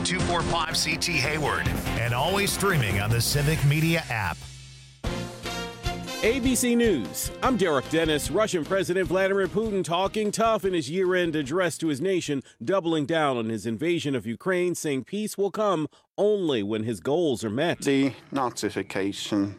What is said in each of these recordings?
1-800-245-CT Hayward. And always streaming on the Civic Media app. ABC News. I'm Derek Dennis. Russian President Vladimir Putin talking tough in his year-end address to his nation, doubling down on his invasion of Ukraine, saying peace will come only when his goals are met. The Nazification,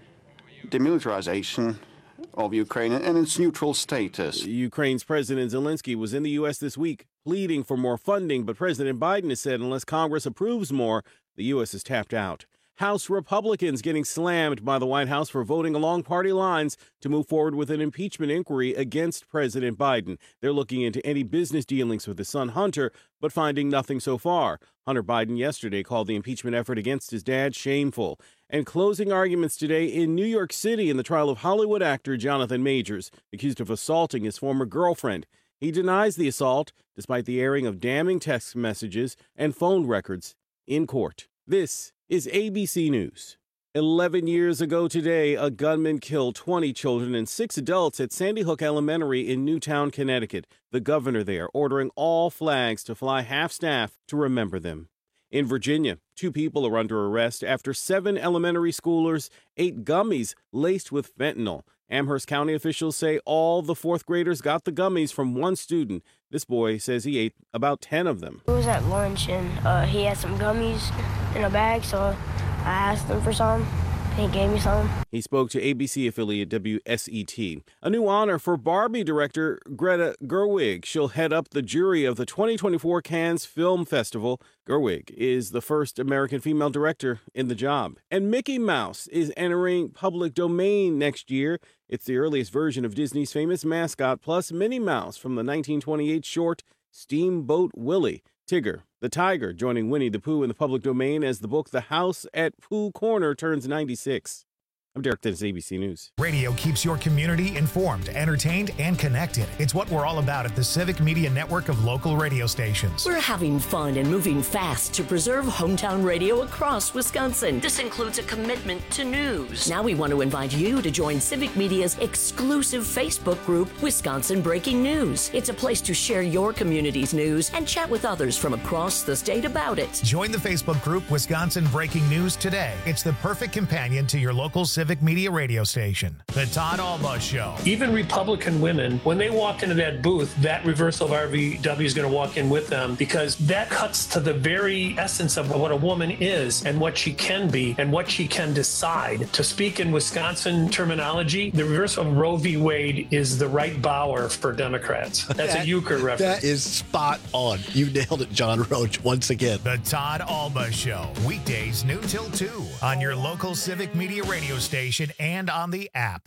demilitarization of Ukraine and its neutral status. Ukraine's President Zelensky was in the U.S. this week, pleading for more funding, but President Biden has said unless Congress approves more, the U.S. is tapped out. House Republicans getting slammed by the White House for voting along party lines to move forward with an impeachment inquiry against President Biden. They're looking into any business dealings with his son Hunter, but finding nothing so far. Hunter Biden yesterday called the impeachment effort against his dad shameful. And closing arguments today in New York City in the trial of Hollywood actor Jonathan Majors, accused of assaulting his former girlfriend. He denies the assault, despite the airing of damning text messages and phone records in court. This is ABC News. 11 years ago today, a gunman killed 20 children and 6 adults at Sandy Hook Elementary in Newtown, Connecticut. The governor there ordering all flags to fly half-staff to remember them. In Virginia, 2 people are under arrest after 7 elementary schoolers ate gummies laced with fentanyl. Amherst County officials say all the 4th graders got the gummies from one student. This boy says he ate about 10 of them. It was at lunch, and he had some gummies in a bag, so I asked him for some. He gave me some. He spoke to ABC affiliate WSET. A new honor for Barbie director Greta Gerwig. She'll head up the jury of the 2024 Cannes Film Festival. Gerwig is the first American female director in the job. And Mickey Mouse is entering public domain next year. It's the earliest version of Disney's famous mascot, plus Minnie Mouse from the 1928 short Steamboat Willie. Tigger, the tiger, joining Winnie the Pooh in the public domain as the book The House at Pooh Corner turns 96. I'm Derek Dennis, ABC News. Radio keeps your community informed, entertained, and connected. It's what we're all about at the Civic Media Network of local radio stations. We're having fun and moving fast to preserve hometown radio across Wisconsin. This includes a commitment to news. Now we want to invite you to join Civic Media's exclusive Facebook group, Wisconsin Breaking News. It's a place to share your community's news and chat with others from across the state about it. Join the Facebook group Wisconsin Breaking News today. It's the perfect companion to your local Civic Media radio station. The Todd Alba Show. Even Republican women, when they walk into that booth, that reversal of RVW is going to walk in with them, because that cuts to the very essence of what a woman is and what she can be and what she can decide. To speak in Wisconsin terminology, the reversal of Roe v. Wade is the right bower for Democrats. That's a euchre reference. That is spot on. You nailed it, John Roach, once again. The Todd Alba Show. Weekdays noon till 2 on your local Civic Media radio station and on the app.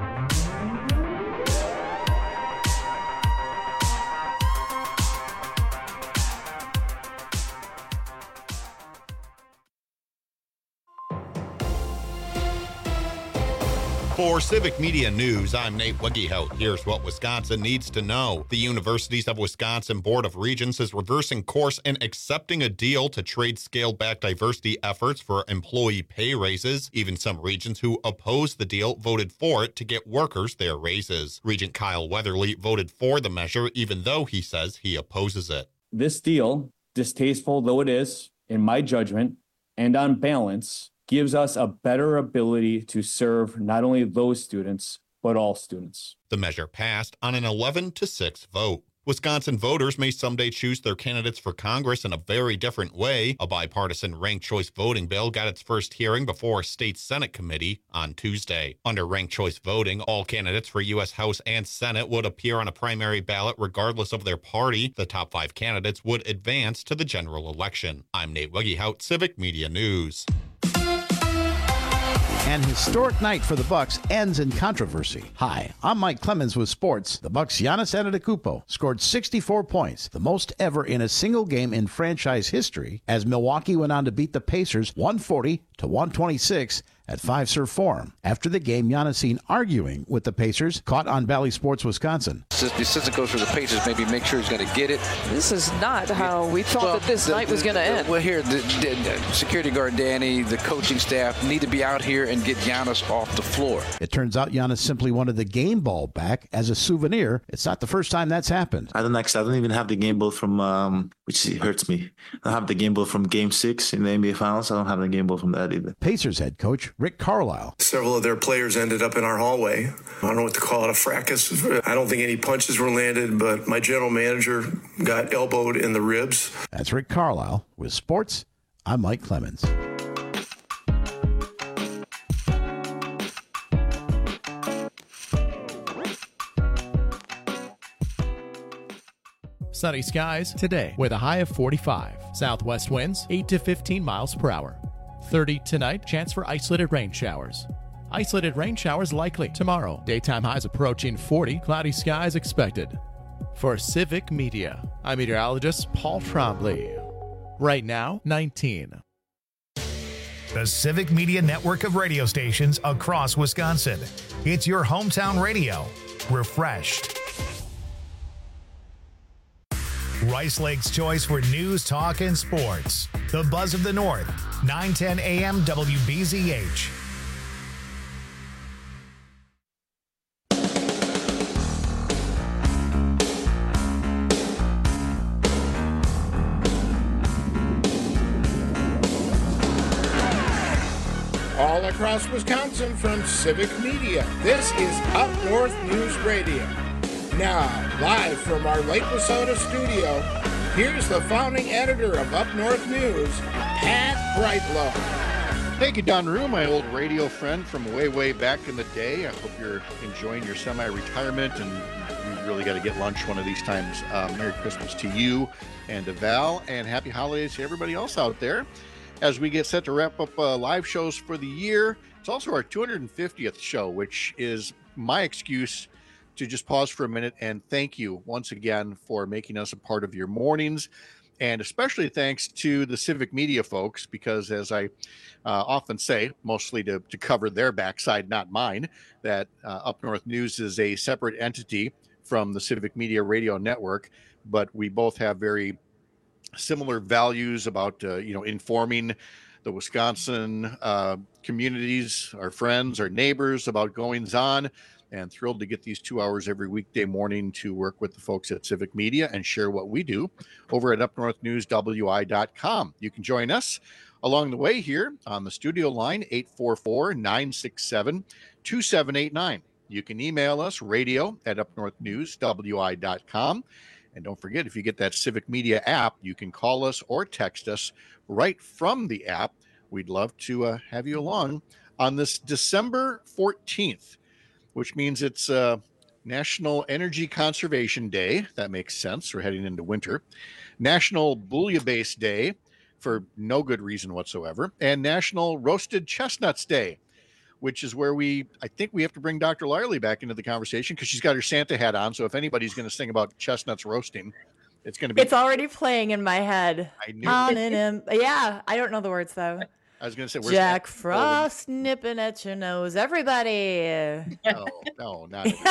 For Civic Media News, I'm Nate Wiggyhout. Here's what Wisconsin needs to know. The Universities of Wisconsin Board of Regents is reversing course and accepting a deal to trade scaled-back diversity efforts for employee pay raises. Even some regents who opposed the deal voted for it to get workers their raises. Regent Kyle Weatherly voted for the measure, even though he says he opposes it. This deal, distasteful though it is, in my judgment, and on balance, gives us a better ability to serve not only those students, but all students. The measure passed on an 11-6 vote. Wisconsin voters may someday choose their candidates for Congress in a very different way. A bipartisan ranked choice voting bill got its first hearing before a state Senate committee on Tuesday. Under ranked choice voting, all candidates for U.S. House and Senate would appear on a primary ballot regardless of their party. The top 5 candidates would advance to the general election. I'm Nate Wiggyhout, Civic Media News. An historic night for the Bucks ends in controversy. Hi, I'm Mike Clemens with sports. The Bucks' Giannis Antetokounmpo scored 64 points, the most ever in a single game in franchise history, as Milwaukee went on to beat the Pacers 140-126 at Fiserv Forum. After the game, Giannis seen arguing with the Pacers, caught on Valley Sports Wisconsin. The assistant coach for the Pacers maybe make sure he's going to get it. This is not how we thought that this night was going to end. Well, here, the security guard Danny, the coaching staff need to be out here and get Giannis off the floor. It turns out Giannis simply wanted the game ball back as a souvenir. It's not the first time that's happened. I don't even have the game ball from which hurts me. I have the game ball from Game 6 in the NBA Finals. I don't have the game ball from that either. Pacers head coach Rick Carlisle. Several of their players ended up in our hallway. I don't know what to call it, a fracas. I don't think any punches were landed, but my general manager got elbowed in the ribs. That's Rick Carlisle. With sports, I'm Mike Clemens. Sunny skies today with a high of 45. Southwest winds 8 to 15 miles per hour. 30 tonight, chance for isolated rain showers. Isolated rain showers likely tomorrow. Daytime highs approaching 40. Cloudy skies expected. For Civic Media, I'm meteorologist Paul Trombley. Right now, 19. The Civic Media network of radio stations across Wisconsin. It's your hometown radio. Refreshed. Rice Lake's choice for news, talk, and sports. The Buzz of the North, 910 AM WBZH. All across Wisconsin from Civic Media, this is Up North News Radio. Now, live from our Lake Wissota studio, here's the founding editor of Up North News, Pat Brightlow. Thank you, Don Rue, my old radio friend from way back in the day. I hope you're enjoying your semi-retirement, and we really got to get lunch one of these times. Merry Christmas to you and to Val, and happy holidays to everybody else out there. As we get set to wrap up live shows for the year, it's also our 250th show, which is my excuse to just pause for a minute and thank you once again for making us a part of your mornings. And especially thanks to the Civic Media folks, because as I often say, mostly to cover their backside, not mine, that Up North News is a separate entity from the Civic Media Radio Network, but we both have very similar values about, informing the Wisconsin communities, our friends, our neighbors about goings on. And thrilled to get these 2 hours every weekday morning to work with the folks at Civic Media and share what we do over at upnorthnewswi.com. You can join us along the way here on the studio line, 844-967-2789. You can email us, radio@upnorthnewswi.com. And don't forget, if you get that Civic Media app, you can call us or text us right from the app. We'd love to have you along on this December 14th. Which means it's National Energy Conservation Day. That makes sense. We're heading into winter. National Bouillabaisse Day, for no good reason whatsoever. And National Roasted Chestnuts Day, which is where I think we have to bring Dr. Larley back into the conversation because she's got her Santa hat on. So if anybody's going to sing about chestnuts roasting, it's going to be. It's already playing in my head. I knew. Yeah, I don't know the words though. I was going to say, where's Jack Frost nipping at your nose, everybody. No, not everybody.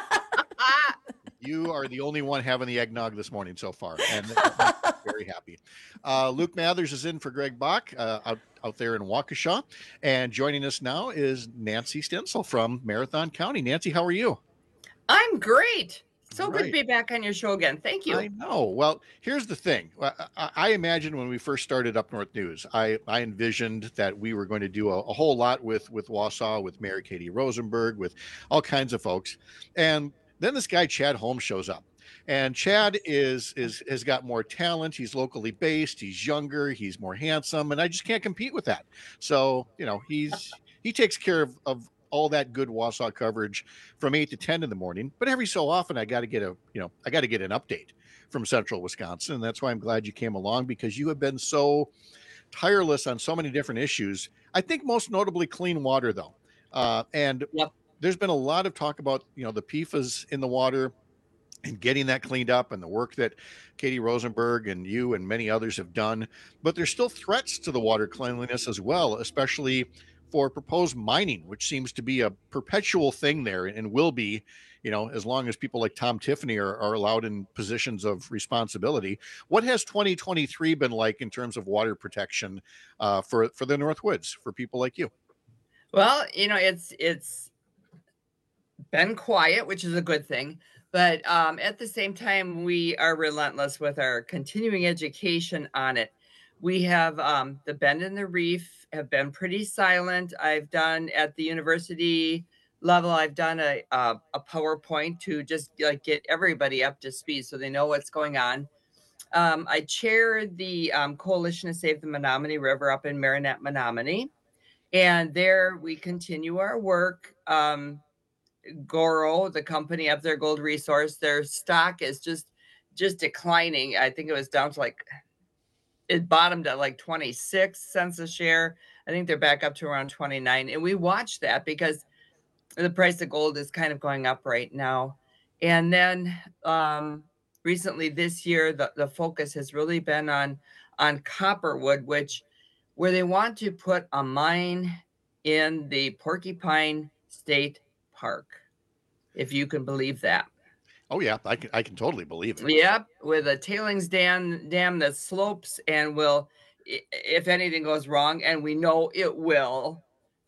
You are the only one having the eggnog this morning so far, and I'm very happy. Luke Mathers is in for Greg Bach out there in Waukesha, and joining us now is Nancy Stensel from Marathon County. Nancy, how are you? I'm great. So Right. good to be back on your show again. Thank you. I know. Well, here's the thing. I imagine when we first started Up North News, I envisioned that we were going to do a whole lot with Wausau, with Mary Katie Rosenberg, with all kinds of folks. And then this guy, Chad Holmes, shows up. And Chad has got more talent. He's locally based. He's younger. He's more handsome. And I just can't compete with that. So, he takes care of all that good Wausau coverage from 8 to 10 in the morning. But every so often I got to get an update from Central Wisconsin. And that's why I'm glad you came along, because you have been so tireless on so many different issues. I think most notably clean water, though. And there's been a lot of talk about, the PFAS in the water and getting that cleaned up, and the work that Katie Rosenberg and you and many others have done. But there's still threats to the water cleanliness as well, especially for proposed mining, which seems to be a perpetual thing there and will be, as long as people like Tom Tiffany are allowed in positions of responsibility. What has 2023 been like in terms of water protection for the Northwoods, for people like you? Well, it's been quiet, which is a good thing. But at the same time, we are relentless with our continuing education on it. We have the Bend and the Reef have been pretty silent. I've done at the university level, I've done a PowerPoint to just like get everybody up to speed so they know what's going on. I chair the Coalition to Save the Menominee River up in Marinette, Menominee. And there we continue our work. Goro, the company up there, Gold Resource, their stock is just declining. I think it was down to it bottomed at like 26 cents a share. I think they're back up to around 29. And we watch that because the price of gold is kind of going up right now. And then recently this year, the focus has really been on Copperwood, where they want to put a mine in the Porcupine State Park, if you can believe that. Oh yeah, I can totally believe it. Yep, with a tailings dam that slopes and will, if anything goes wrong, and we know it will,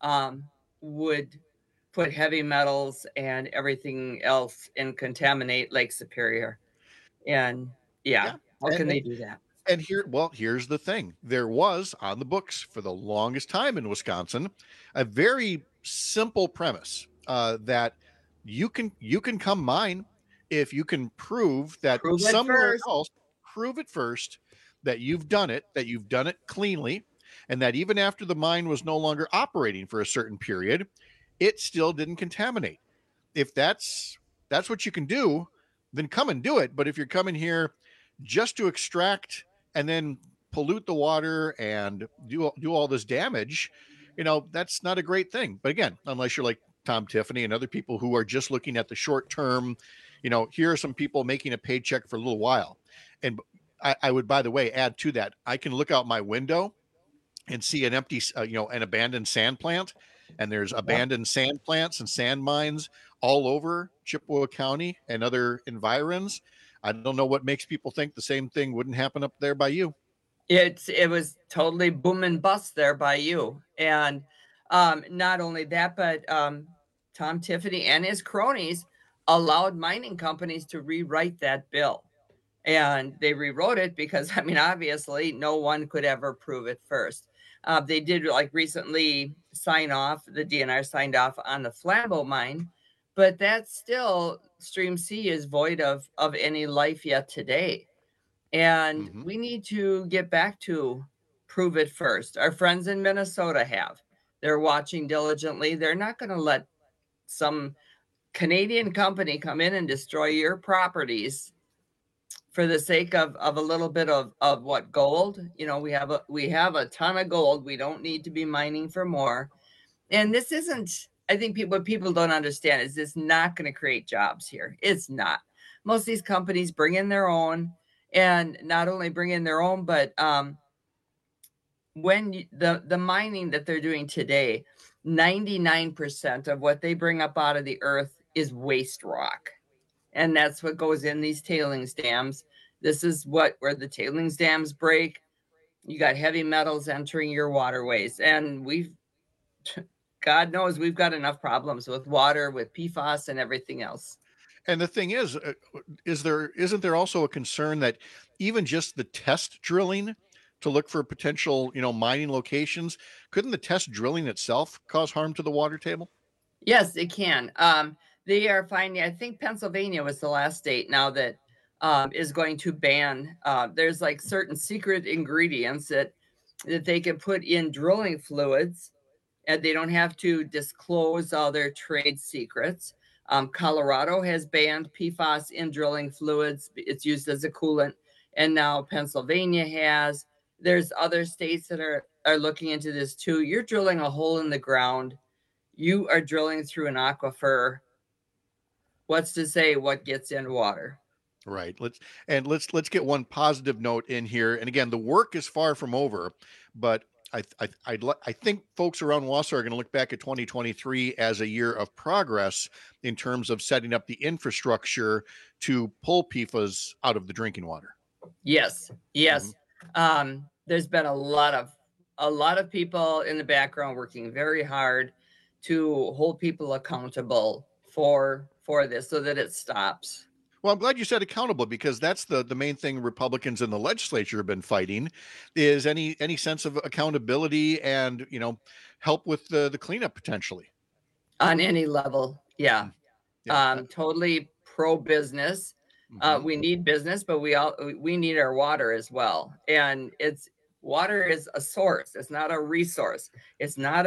would put heavy metals and everything else and contaminate Lake Superior. And yeah. How can they do that? And here's the thing. There was on the books for the longest time in Wisconsin a very simple premise that you can come mine if you can prove that somewhere else, prove it first, that you've done it cleanly, and that even after the mine was no longer operating for a certain period, it still didn't contaminate. If that's what you can do, then come and do it. But if you're coming here just to extract and then pollute the water and do all this damage, that's not a great thing. But again, unless you're like Tom Tiffany and other people who are just looking at the short term, here are some people making a paycheck for a little while. And I would, by the way, add to that, I can look out my window and see an empty, an abandoned sand plant. And there's abandoned sand plants and sand mines all over Chippewa County and other environs. I don't know what makes people think the same thing wouldn't happen up there by you. It was totally boom and bust there by you. And not only that, but Tom Tiffany and his cronies allowed mining companies to rewrite that bill. And they rewrote it because, obviously no one could ever prove it first. They did recently sign off, the DNR signed off on the Flambeau mine, but that's still, Stream C is void of any life yet today. And we need to get back to prove it first. Our friends in Minnesota have. They're watching diligently. They're not going to let some Canadian company come in and destroy your properties for the sake of a little bit of what, gold. We have a ton of gold. We don't need to be mining for more. And this isn't, I think what people don't understand is this not going to create jobs here. It's not. Most of these companies bring in their own, and not only bring in their own, but when the mining that they're doing today, 99% of what they bring up out of the earth is waste rock. And that's what goes in these tailings dams. This is where the tailings dams break. You got heavy metals entering your waterways. And God knows we've got enough problems with water, with PFAS and everything else. And the thing isn't there also a concern that even just the test drilling to look for potential, mining locations, couldn't the test drilling itself cause harm to the water table? Yes, it can. They are finding, I think Pennsylvania was the last state now that is going to ban. There's certain secret ingredients that they can put in drilling fluids, and they don't have to disclose all their trade secrets. Colorado has banned PFAS in drilling fluids. It's used as a coolant. And now Pennsylvania has. There's other states that are looking into this too. You're drilling a hole in the ground. You are drilling through an aquifer. What's to say what gets in water? Right. Let's get one positive note in here. And again, the work is far from over, but I think folks around Wausau are going to look back at 2023 as a year of progress in terms of setting up the infrastructure to pull PFAS out of the drinking water. Yes. There's been a lot of people in the background working very hard to hold people accountable for this so that it stops. Well, I'm glad you said accountable, because that's the main thing Republicans in the legislature have been fighting, is any sense of accountability and, help with the cleanup potentially. On any level. Yeah. Totally pro-business. We need business, but we need our water as well. And water is a source. It's not a resource. It's not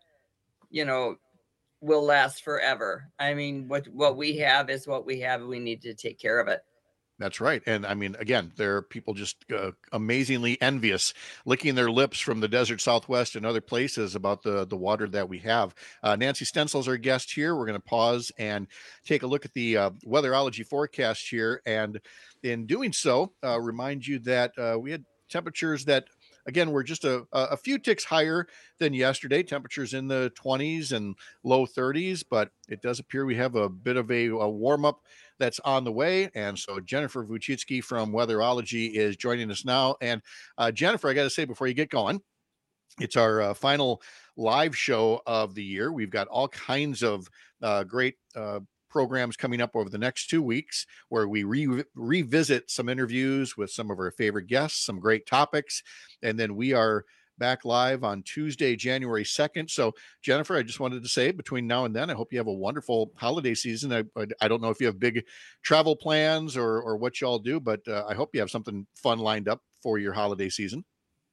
will last forever. I mean, what we have is what we have, and we need to take care of it. That's right. And I mean, again, there are people just amazingly envious, licking their lips from the desert Southwest and other places about the water that we have. Nancy Stenzel is our guest here. We're going to pause and take a look at the weatherology forecast here. And in doing so, remind you that we had temperatures that, again, we're just a few ticks higher than yesterday. Temperatures in the 20s and low 30s, but it does appear we have a bit of a warm-up that's on the way. And so Jennifer Vuchitsky from Weatherology is joining us now. And Jennifer, I got to say, before you get going, it's our final live show of the year. We've got all kinds of great programs coming up over the next 2 weeks, where we revisit some interviews with some of our favorite guests, some great topics. And then we are back live on Tuesday, January 2nd. So Jennifer, I just wanted to say, between now and then, I hope you have a wonderful holiday season. I don't know if you have big travel plans or what y'all do, but I hope you have something fun lined up for your holiday season.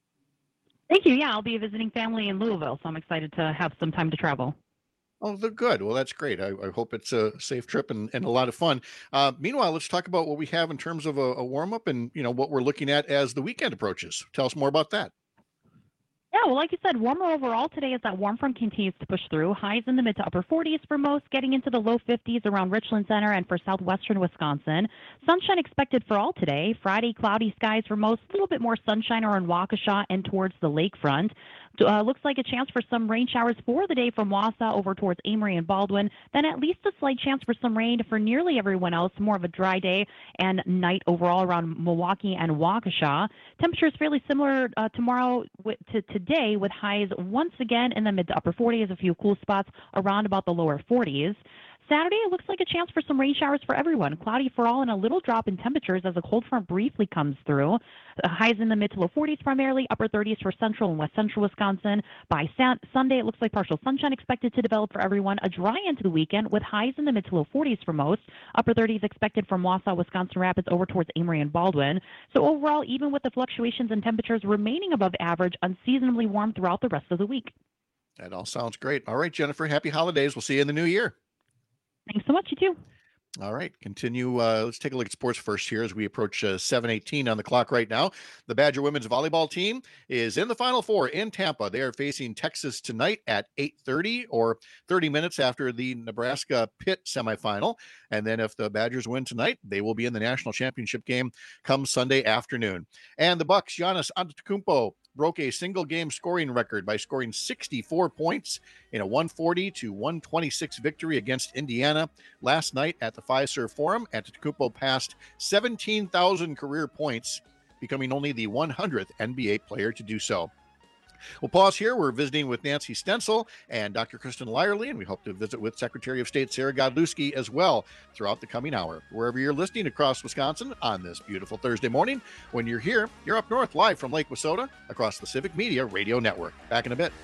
Thank you. Yeah, I'll be visiting family in Louisville, so I'm excited to have some time to travel. Oh, they're good. Well, that's great. I hope it's a safe trip and a lot of fun. Meanwhile, let's talk about what we have in terms of a warm-up and, what we're looking at as the weekend approaches. Tell us more about that. Yeah, well, like you said, warmer overall today as that warm front continues to push through. Highs in the mid to upper 40s for most, getting into the low 50s around Richland Center and for southwestern Wisconsin. Sunshine expected for all today. Friday, cloudy skies for most, a little bit more sunshine around Waukesha and towards the lakefront. Looks like a chance for some rain showers for the day from Wausau over towards Amory and Baldwin. Then at least a slight chance for some rain for nearly everyone else. More of a dry day and night overall around Milwaukee and Waukesha. Temperatures fairly similar tomorrow to today, with highs once again in the mid to upper 40s, a few cool spots around about the lower 40s. Saturday, it looks like a chance for some rain showers for everyone. Cloudy for all and a little drop in temperatures as a cold front briefly comes through. Highs in the mid to low 40s primarily, upper 30s for central and west central Wisconsin. By Sunday, it looks like partial sunshine expected to develop for everyone. A dry end to the weekend with highs in the mid to low 40s for most. Upper 30s expected from Wausau, Wisconsin Rapids over towards Amory and Baldwin. So overall, even with the fluctuations in temperatures remaining above average, unseasonably warm throughout the rest of the week. That all sounds great. All right, Jennifer, happy holidays. We'll see you in the new year. Thanks so much. You too. All right, continue. Let's take a look at sports first here as we approach 7:18 on the clock right now. The Badger women's volleyball team is in the Final Four in Tampa. They are facing Texas tonight at 8:30, or 30 minutes after the Nebraska Pitt semifinal. And then if the Badgers win tonight, they will be in the national championship game come Sunday afternoon. And the Bucks, Giannis Antetokounmpo, broke a single game scoring record by scoring 64 points in a 140-126 victory against Indiana last night at the Fiserv Forum. Antetokounmpo passed 17,000 career points, becoming only the 100th NBA player to do so. We'll pause here. We're visiting with Nancy Stenzel and Dr. Kristen Lyerly, and we hope to visit with Secretary of State Sarah Godlewski as well throughout the coming hour. Wherever you're listening across Wisconsin on this beautiful Thursday morning, when you're here, you're up north live from Lake Wissota across the Civic Media Radio Network. Back in a bit.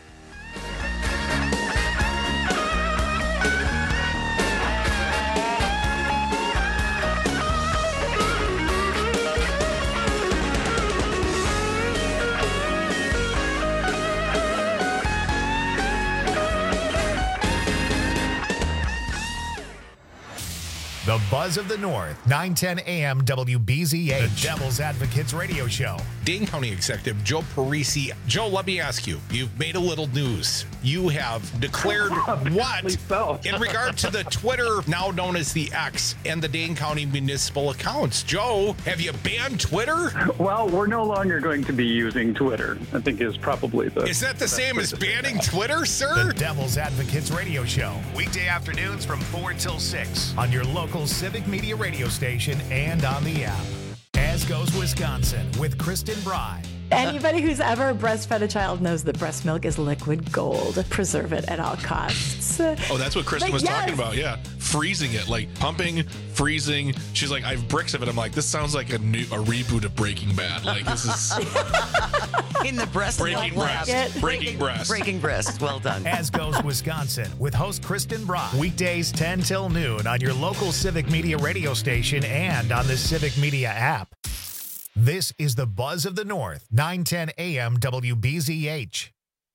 The Buzz of the North, 910 AM WBZH, the Devil's Advocates Radio Show. Dane County Executive Joe Parisi. Joe, let me ask you, you've made a little news. You have declared what in regard to the Twitter, now known as the X, and the Dane County municipal accounts? Joe, have you banned Twitter? Well, we're no longer going to be using Twitter, I think is probably the... Is that the same as banning Twitter, sir? The Devil's Advocates Radio Show, weekday afternoons from 4 till 6 on your local Civic Media radio station and on the app. As Goes Wisconsin with Kristen Bry. Anybody who's ever breastfed a child knows that breast milk is liquid gold. Preserve it at all costs. Oh, that's what Kristen was talking about. Yeah. Freezing it, like pumping, freezing. She's like, I have bricks of it. I'm like, this sounds like a reboot of Breaking Bad. Like, this is in the breast breaking breast. Breaking breast. Breaking breast. Well done. As goes Wisconsin with host Kristen Brock. Weekdays 10 till noon on your local Civic Media radio station and on the Civic Media app. This is the Buzz of the North, 910 AM WBZH.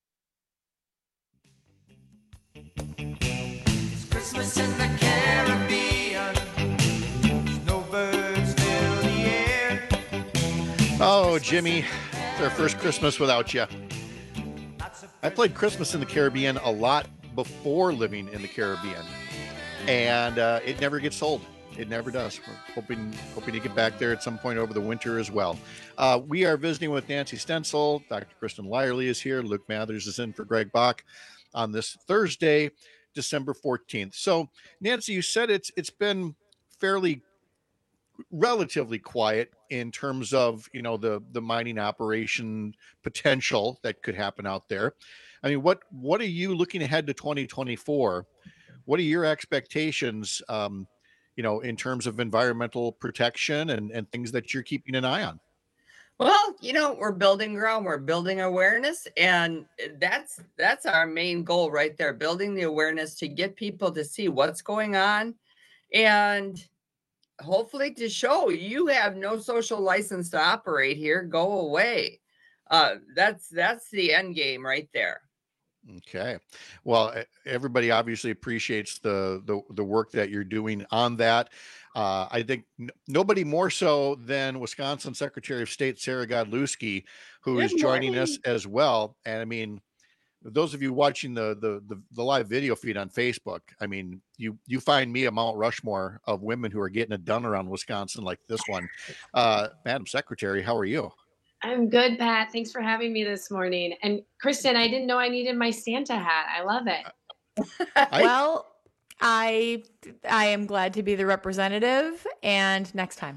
It's Christmas in the Caribbean. There's no birds fill the air. Oh, Jimmy, it's our first Christmas without you. I played Christmas in the Caribbean a lot before living in the Caribbean, and it never gets old. It never does. We're hoping to get back there at some point over the winter as well. We are visiting with Nancy Stenzel. Dr. Kristen Lyerly is here. Luke Mathers is in for Greg Bach on this Thursday, December 14th. So, Nancy, you said it's been relatively quiet in terms of, the mining operation potential that could happen out there. I mean, what are you looking ahead to 2024? What are your expectations, in terms of environmental protection and things that you're keeping an eye on? Well, we're building ground, we're building awareness, and that's our main goal right there, building the awareness to get people to see what's going on and hopefully to show you have no social license to operate here, go away. That's the end game right there. Okay. Well, everybody obviously appreciates the work that you're doing on that. I think nobody more so than Wisconsin Secretary of State Sarah Godlewski, who is joining us as well. And I mean, those of you watching the live video feed on Facebook, I mean, you find me a Mount Rushmore of women who are getting it done around Wisconsin like this one. Madam Secretary, how are you? I'm good, Pat. Thanks for having me this morning. And Kristen, I didn't know I needed my Santa hat. I love it. Well, I am glad to be the representative, and next time.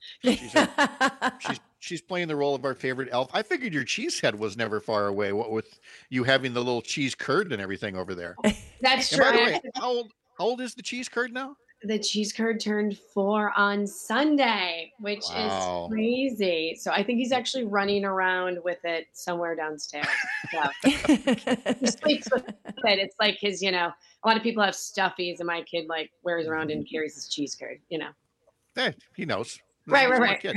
She's playing the role of our favorite elf. I figured your cheese head was never far away. What with you having the little cheese curd and everything over there. That's and true. By the way, how old is the cheese curd now? The cheese curd turned 4 on Sunday, which is crazy. So I think he's actually running around with it somewhere downstairs. So he sleeps with it. It's like his, a lot of people have stuffies, and my kid wears around and carries his cheese curd, Hey, he knows. Right.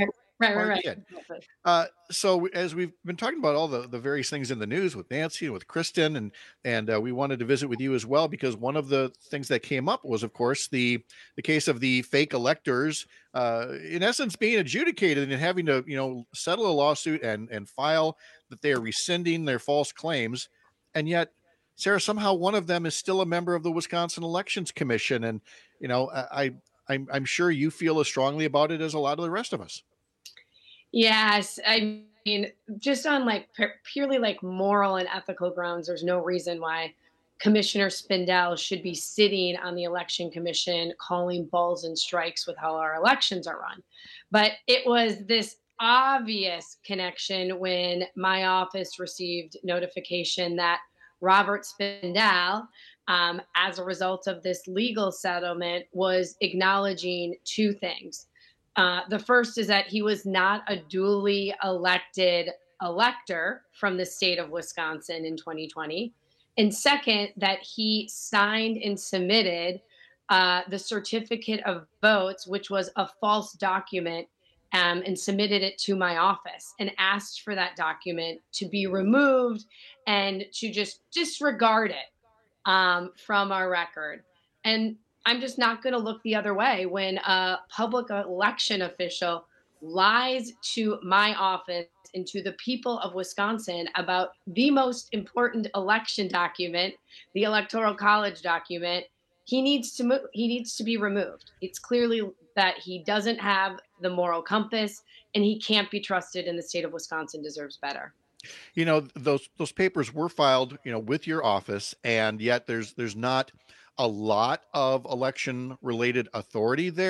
So as we've been talking about all the various things in the news with Nancy and with Kristen, and we wanted to visit with you as well, because one of the things that came up was, of course, the case of the fake electors, in essence, being adjudicated and having to, settle a lawsuit and file that they are rescinding their false claims. And yet, Sarah, somehow one of them is still a member of the Wisconsin Elections Commission. And, I'm sure you feel as strongly about it as a lot of the rest of us. Yes. I mean, just on purely moral and ethical grounds, there's no reason why Commissioner Spindell should be sitting on the Election Commission calling balls and strikes with how our elections are run. But it was this obvious connection when my office received notification that Robert Spindell, as a result of this legal settlement, was acknowledging 2 things. The first is that he was not a duly elected elector from the state of Wisconsin in 2020. And second, that he signed and submitted the certificate of votes, which was a false document, and submitted it to my office and asked for that document to be removed and to just disregard it from our record. And I'm just not going to look the other way when a public election official lies to my office and to the people of Wisconsin about the most important election document, the Electoral College document. He needs to be removed. It's clearly that he doesn't have the moral compass, and he can't be trusted, and the state of Wisconsin deserves better. Those papers were filed, with your office, and yet there's not a lot of election related authority there.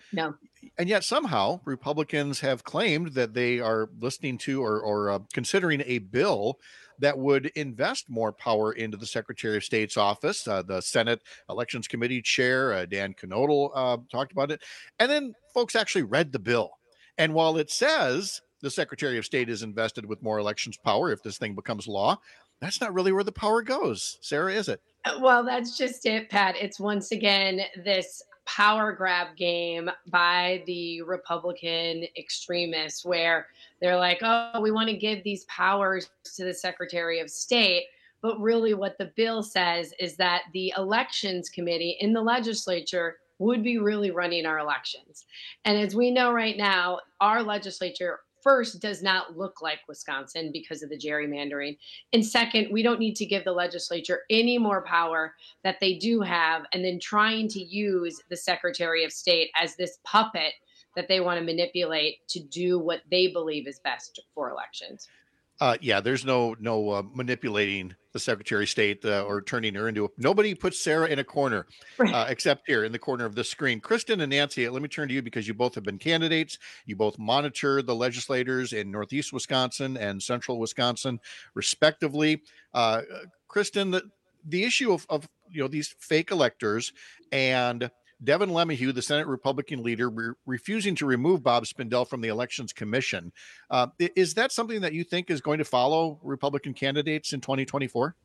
No. And yet somehow Republicans have claimed that they are listening to or considering a bill that would invest more power into the Secretary of State's office. The Senate Elections Committee Chair, Dan Knodel, talked about it. And then folks actually read the bill. And while it says the Secretary of State is invested with more elections power if this thing becomes law, that's not really where the power goes. Sarah, is it? Well, that's just it, Pat. It's once again this power grab game by the Republican extremists where they're like, oh, we want to give these powers to the Secretary of State. But really what the bill says is that the elections committee in the legislature would be really running our elections. And as we know right now, our legislature first does not look like Wisconsin because of the gerrymandering. And second, we don't need to give the legislature any more power that they do have, and then trying to use the Secretary of State as this puppet that they want to manipulate to do what they believe is best for elections. Yeah, there's no manipulating the Secretary of State or turning her into nobody puts Sarah in a corner except here in the corner of the screen. Kristen and Nancy, let me turn to you because you both have been candidates. You both monitor the legislators in Northeast Wisconsin and Central Wisconsin, respectively. Kristen, the issue of these fake electors and Devin LeMahieu, the Senate Republican leader, refusing to remove Bob Spindell from the Elections Commission. Is that something that you think is going to follow Republican candidates in 2024?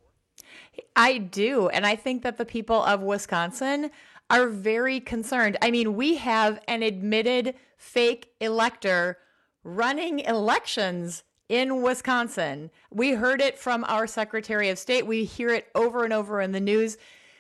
I do. And I think that the people of Wisconsin are very concerned. I mean, we have an admitted fake elector running elections in Wisconsin. We heard it from our Secretary of State. We hear it over and over in the news.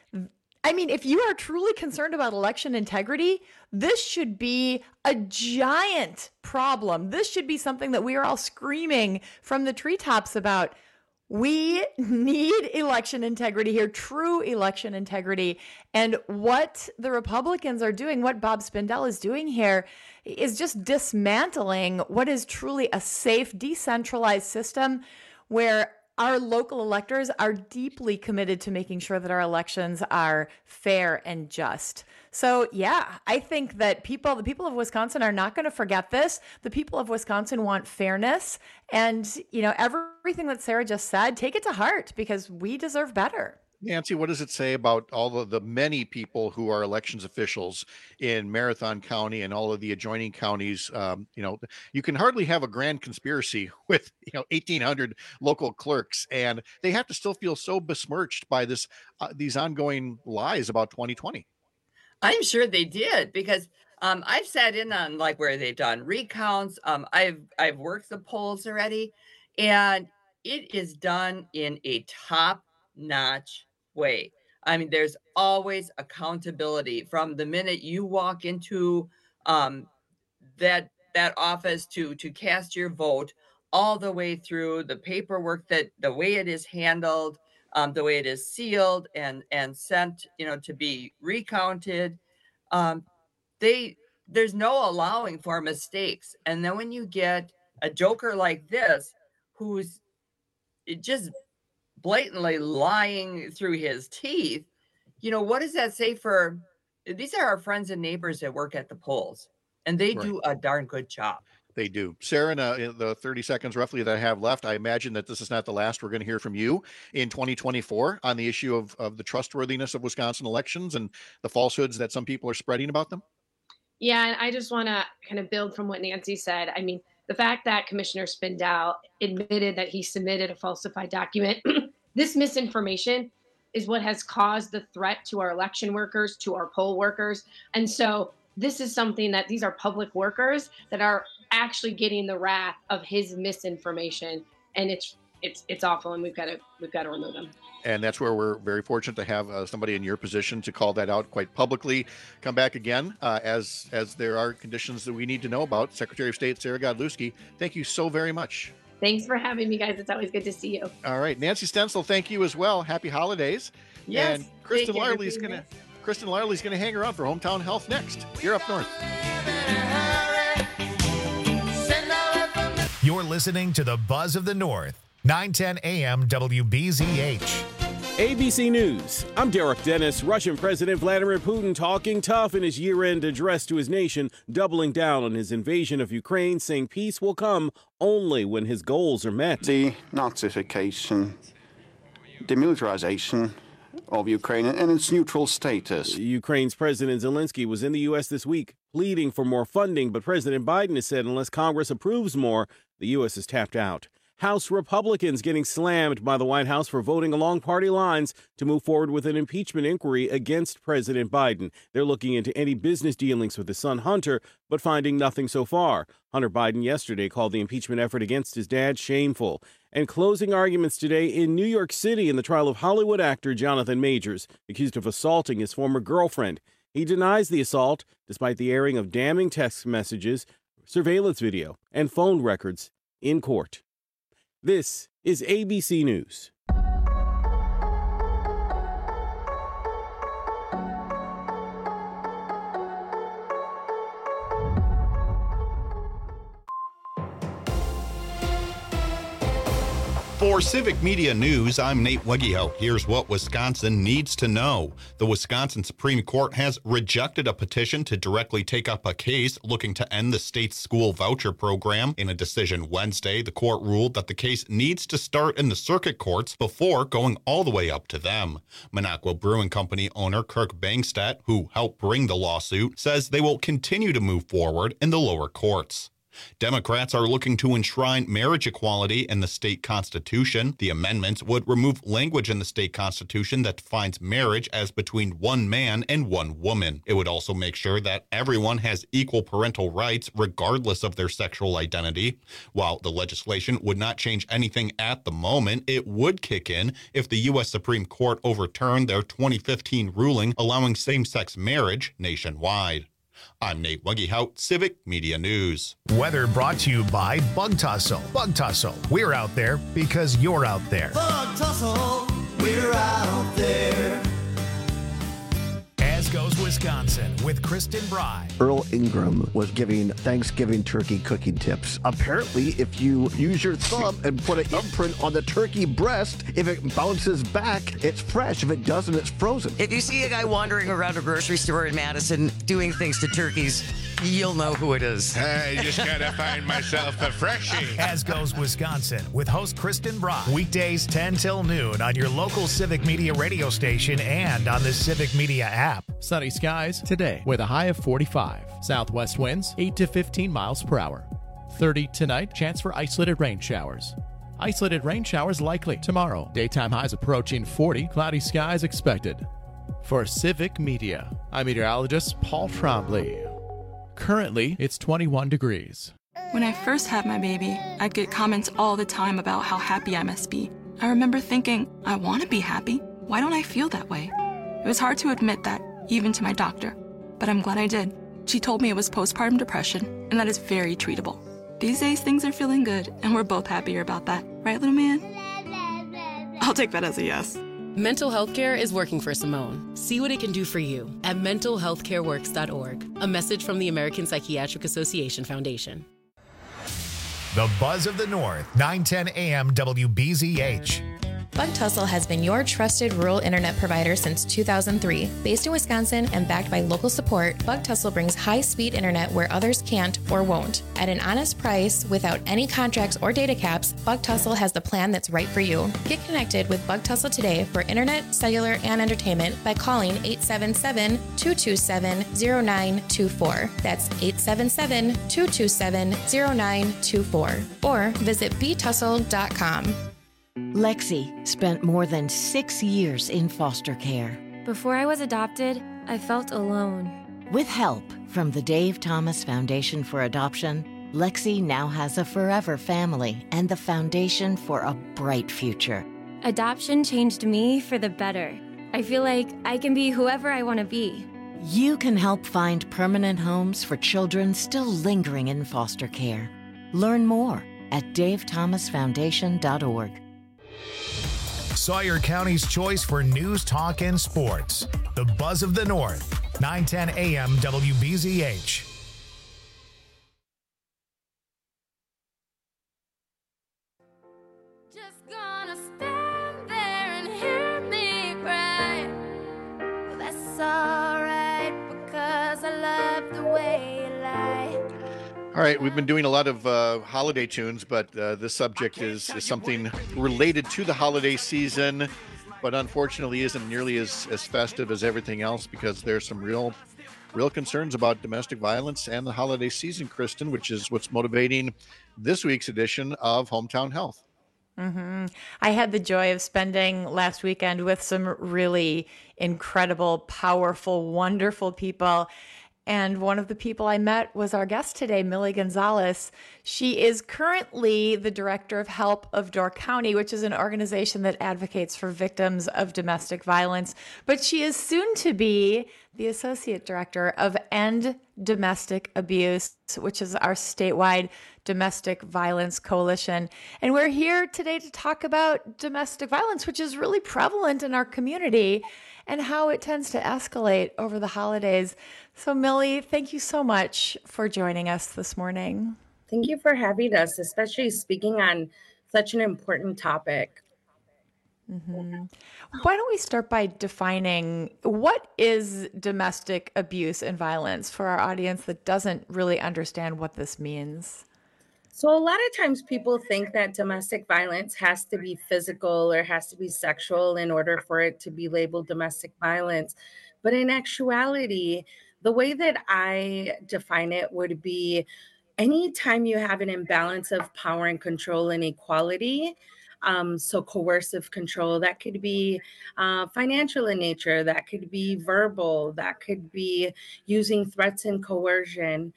I mean, if you are truly concerned about election integrity, this should be a giant problem. This should be something that we are all screaming from the treetops about. We need election integrity here, true election integrity. And what the Republicans are doing, what Bob Spindell is doing here, is just dismantling what is truly a safe, decentralized system where our local electors are deeply committed to making sure that our elections are fair and just. So, yeah, I think that the people of Wisconsin are not going to forget this. The people of Wisconsin want fairness. And, everything that Sarah just said, take it to heart because we deserve better. Nancy, what does it say about all of the many people who are elections officials in Marathon County and all of the adjoining counties? You can hardly have a grand conspiracy with 1,800 local clerks, and they have to still feel so besmirched by these ongoing lies about 2020. I'm sure they did because I've sat in on where they've done recounts. I've worked the polls already, and it is done in a top-notch way. I mean, there's always accountability from the minute you walk into that office to cast your vote, all the way through the paperwork, that the way it is handled, the way it is sealed and sent, to be recounted. There's no allowing for mistakes. And then when you get a joker like this, who's just blatantly lying through his teeth, what does that say for, these are our friends and neighbors that work at the polls, and they do a darn good job. They do. Sarah, in the 30 seconds roughly that I have left, I imagine that this is not the last we're going to hear from you in 2024 on the issue of the trustworthiness of Wisconsin elections and the falsehoods that some people are spreading about them. Yeah, and I just want to kind of build from what Nancy said. I mean, the fact that Commissioner Spindell admitted that he submitted a falsified document, this misinformation is what has caused the threat to our election workers, to our poll workers. And so this is something that these are public workers that are actually getting the wrath of his misinformation. And it's awful, and we've got to remove him. And that's where we're very fortunate to have somebody in your position to call that out quite publicly. Come back again as there are conditions that we need to know about. Secretary of State Sarah Godlewski, thank you so very much. Thanks for having me, guys. It's always good to see you. All right, Nancy Stenzel, thank you as well. Happy holidays. Yes. And Kristen Larley's gonna hang around for Hometown Health next. You're up north. You're listening to the Buzz of the North, 910 AM WBZH. ABC News. I'm Derek Dennis. Russian President Vladimir Putin talking tough in his year-end address to his nation, doubling down on his invasion of Ukraine, saying peace will come only when his goals are met. The Nazification, demilitarization of Ukraine and its neutral status. Ukraine's President Zelensky was in the U.S. this week, pleading for more funding, but President Biden has said unless Congress approves more, the U.S. is tapped out. House Republicans getting slammed by the White House for voting along party lines to move forward with an impeachment inquiry against President Biden. They're looking into any business dealings with his son Hunter, but finding nothing so far. Hunter Biden yesterday called the impeachment effort against his dad shameful. And closing arguments today in New York City in the trial of Hollywood actor Jonathan Majors, accused of assaulting his former girlfriend. He denies the assault, despite the airing of damning text messages, surveillance video, and phone records in court. This is ABC News. For Civic Media News, I'm Nate Weggio. Here's what Wisconsin needs to know. The Wisconsin Supreme Court has rejected a petition to directly take up a case looking to end the state's school voucher program. In a decision Wednesday, the court ruled that the case needs to start in the circuit courts before going all the way up to them. Minocqua Brewing Company owner Kirk Bangstedt, who helped bring the lawsuit, says they will continue to move forward in the lower courts. Democrats are looking to enshrine marriage equality in the state constitution. The amendments would remove language in the state constitution that defines marriage as between one man and one woman. It would also make sure that everyone has equal parental rights regardless of their sexual identity. While the legislation would not change anything at the moment, it would kick in if the U.S. Supreme Court overturned their 2015 ruling allowing same-sex marriage nationwide. I'm Nate Weggio, Civic Media News. Weather brought to you by Bug Tussle. Bug Tussle. We're out there because you're out there. Bug Tussle, we're out there. As goes Wisconsin with Kristen Bry. Earl Ingram was giving Thanksgiving turkey cooking tips. Apparently, if you use your thumb and put an imprint on the turkey breast, if it bounces back, it's fresh. If it doesn't, it's frozen. If you see a guy wandering around a grocery store in Madison doing things to turkeys, you'll know who it is. I just gotta find myself a freshie. As goes Wisconsin with host Kristen Bry. Weekdays 10 till noon on your local Civic Media radio station and on the Civic Media app. Sunny skies today with a high of 45. Southwest winds 8 to 15 miles per hour. 30 tonight, chance for isolated rain showers. Isolated rain showers likely tomorrow. Daytime highs approaching 40. Cloudy skies expected. For Civic Media, I'm meteorologist Paul Trombley. Currently, it's 21 degrees. When I first had my baby, I'd get comments all the time about how happy I must be. I remember thinking, I want to be happy. Why don't I feel that way? It was hard to admit that, even to my doctor. But I'm glad I did. She told me it was postpartum depression, and that is very treatable. These days, things are feeling good, and we're both happier about that. Right, little man? I'll take that as a yes. Mental health care is working for Simone. See what it can do for you at mentalhealthcareworks.org. A message from the American Psychiatric Association Foundation. The Buzz of the North, 910 AM WBZH. Bug Tussle has been your trusted rural internet provider since 2003. Based in Wisconsin and backed by local support, Bug Tussle brings high-speed internet where others can't or won't. At an honest price, without any contracts or data caps, Bug Tussle has the plan that's right for you. Get connected with Bug Tussle today for internet, cellular, and entertainment by calling 877-227-0924. That's 877-227-0924. Or visit btussle.com. Lexi spent more than 6 years in foster care. Before I was adopted, I felt alone. With help from the Dave Thomas Foundation for Adoption, Lexi now has a forever family and the foundation for a bright future. Adoption changed me for the better. I feel like I can be whoever I want to be. You can help find permanent homes for children still lingering in foster care. Learn more at davethomasfoundation.org. Sawyer County's choice for news, talk, and sports. The Buzz of the North, 910 AM WBZH. Just gonna stand there and hear me All right, we've been doing a lot of holiday tunes, but this subject is something related to the holiday season, but unfortunately isn't nearly as festive as everything else because there's some real concerns about domestic violence and the holiday season, Kristen, which is what's motivating this week's edition of Hometown Health. Mm-hmm. I had the joy of spending last weekend with some really incredible, powerful, wonderful people. And one of the people I met was our guest today, Millie Gonzalez. She is currently the director of Help of Door County, which is an organization that advocates for victims of domestic violence. But she is soon to be the associate director of End Domestic Abuse, which is our statewide domestic violence coalition. And we're here today to talk about domestic violence, which is really prevalent in our community and how it tends to escalate over the holidays. So Millie, thank you so much for joining us this morning. Thank you for having us, especially speaking on such an important topic. Mm-hmm. Why don't we start by defining what is domestic abuse and violence for our audience that doesn't really understand what this means? So a lot of times people think that domestic violence has to be physical or has to be sexual in order for it to be labeled domestic violence. But in actuality, the way that I define it would be anytime you have an imbalance of power and control and equality. So coercive control, that could be financial in nature, that could be verbal, that could be using threats and coercion.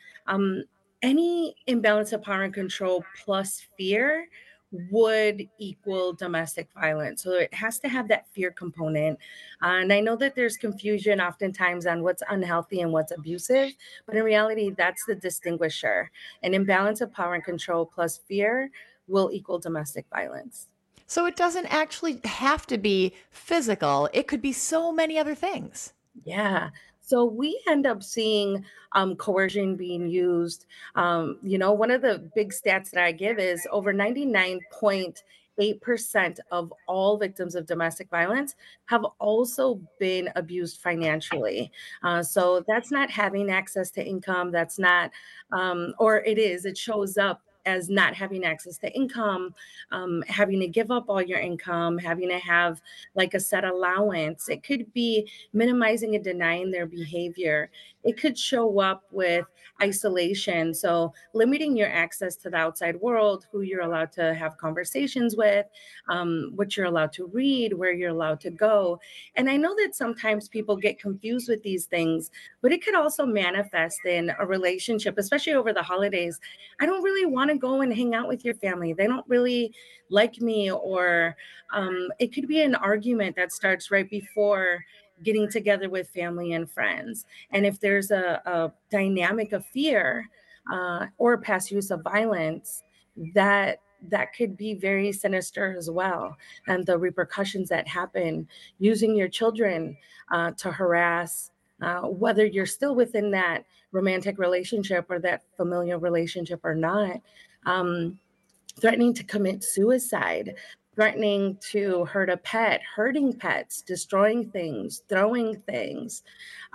Any imbalance of power and control plus fear would equal domestic violence. So it has to have that fear component. And I know that there's confusion oftentimes on what's unhealthy and what's abusive, but in reality, that's the distinguisher. An imbalance of power and control plus fear will equal domestic violence. So it doesn't actually have to be physical. It could be so many other things. Yeah. So we end up seeing coercion being used. One of the big stats that I give is over 99.8% of all victims of domestic violence have also been abused financially. So that's not having access to income. That's not, or it is, it shows up as not having access to income, having to give up all your income, having to have like a set allowance. It could be minimizing and denying their behavior. It could show up with isolation. So limiting your access to the outside world, who you're allowed to have conversations with, what you're allowed to read, where you're allowed to go. And I know that sometimes people get confused with these things, but it could also manifest in a relationship, especially over the holidays. I don't really want to go and hang out with your family. They don't really like me, or it could be an argument that starts right before getting together with family and friends. And if there's a dynamic of fear or past use of violence, that could be very sinister as well. And the repercussions that happen using your children to harass, whether you're still within that romantic relationship or that familial relationship or not, threatening to commit suicide, threatening to hurt a pet, hurting pets, destroying things, throwing things,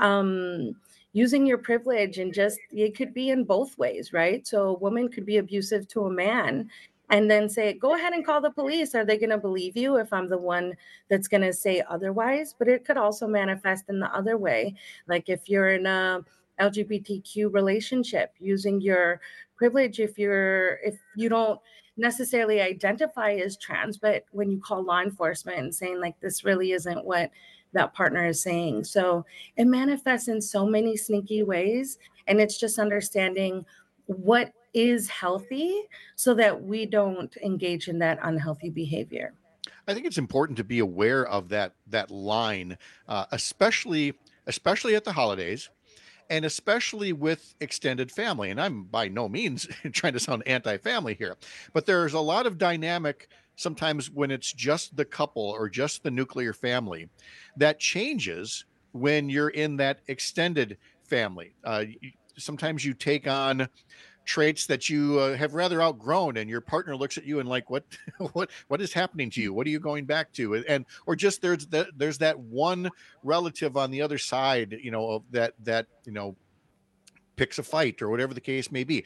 using your privilege, and just, it could be in both ways, right? So a woman could be abusive to a man and then say, go ahead and call the police. Are they going to believe you if I'm the one that's going to say otherwise? But it could also manifest in the other way. Like if you're in a LGBTQ relationship, using your privilege, if you don't necessarily identify as trans, but when you call law enforcement and saying like, this really isn't what that partner is saying. So it manifests in so many sneaky ways. And it's just understanding what is healthy so that we don't engage in that unhealthy behavior. I think it's important to be aware of that line, especially at the holidays, and especially with extended family. And I'm by no means trying to sound anti-family here, but there's a lot of dynamic sometimes when it's just the couple or just the nuclear family that changes when you're in that extended family. Sometimes you take on traits that you have rather outgrown, and your partner looks at you and like, what is happening to you? What are you going back to? And or just there's that one relative on the other side, of that picks a fight or whatever the case may be.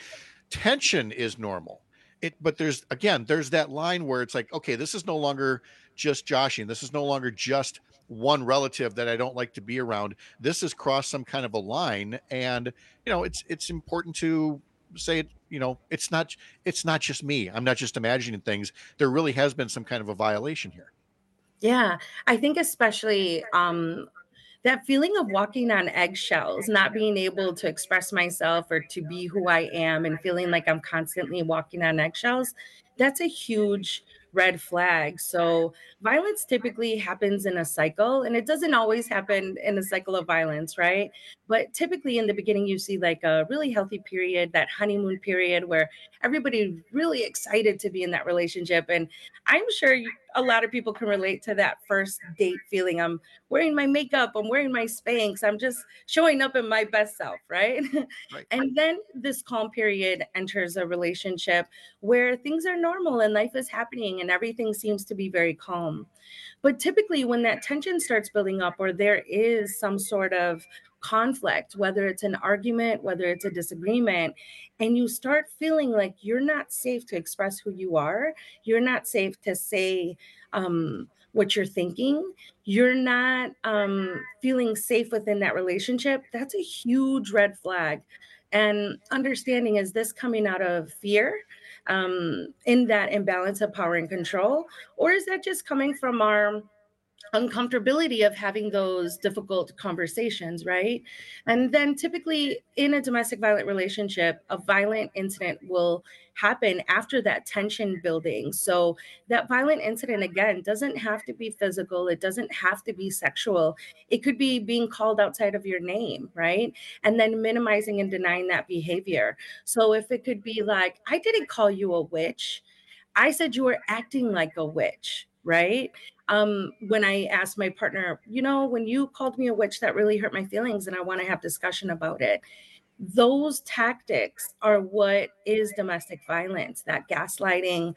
tension is normal. But there's that line where it's like, okay, this is no longer just joshing. This is no longer just one relative that I don't like to be around. This has crossed some kind of a line, and it's important to say, it's not just me. I'm not just imagining things. There really has been some kind of a violation here. Yeah, I think especially that feeling of walking on eggshells, not being able to express myself or to be who I am, and feeling like I'm constantly walking on eggshells, that's a huge red flag. So, violence typically happens in a cycle, and it doesn't always happen in a cycle of violence, right? But typically in the beginning, you see like a really healthy period, that honeymoon period where everybody's really excited to be in that relationship. And I'm sure a lot of people can relate to that first date feeling. I'm wearing my makeup, I'm wearing my Spanx, I'm just showing up in my best self, right? Right. And then this calm period enters a relationship where things are normal and life is happening and everything seems to be very calm. But typically, when that tension starts building up, or there is some sort of conflict, whether it's an argument, whether it's a disagreement, and you start feeling like you're not safe to express who you are, you're not safe to say what you're thinking, you're not feeling safe within that relationship, that's a huge red flag. And understanding, is this coming out of fear, in that imbalance of power and control, or is that just coming from our uncomfortability of having those difficult conversations, right? And then typically in a domestic violent relationship, a violent incident will happen after that tension building. So that violent incident, again, doesn't have to be physical. It doesn't have to be sexual. It could be being called outside of your name, right? And then minimizing and denying that behavior. So if it could be like, I didn't call you a witch, I said you were acting like a witch, right? When I asked my partner, when you called me a witch, that really hurt my feelings, and I want to have discussion about it. Those tactics are what is domestic violence, that gaslighting,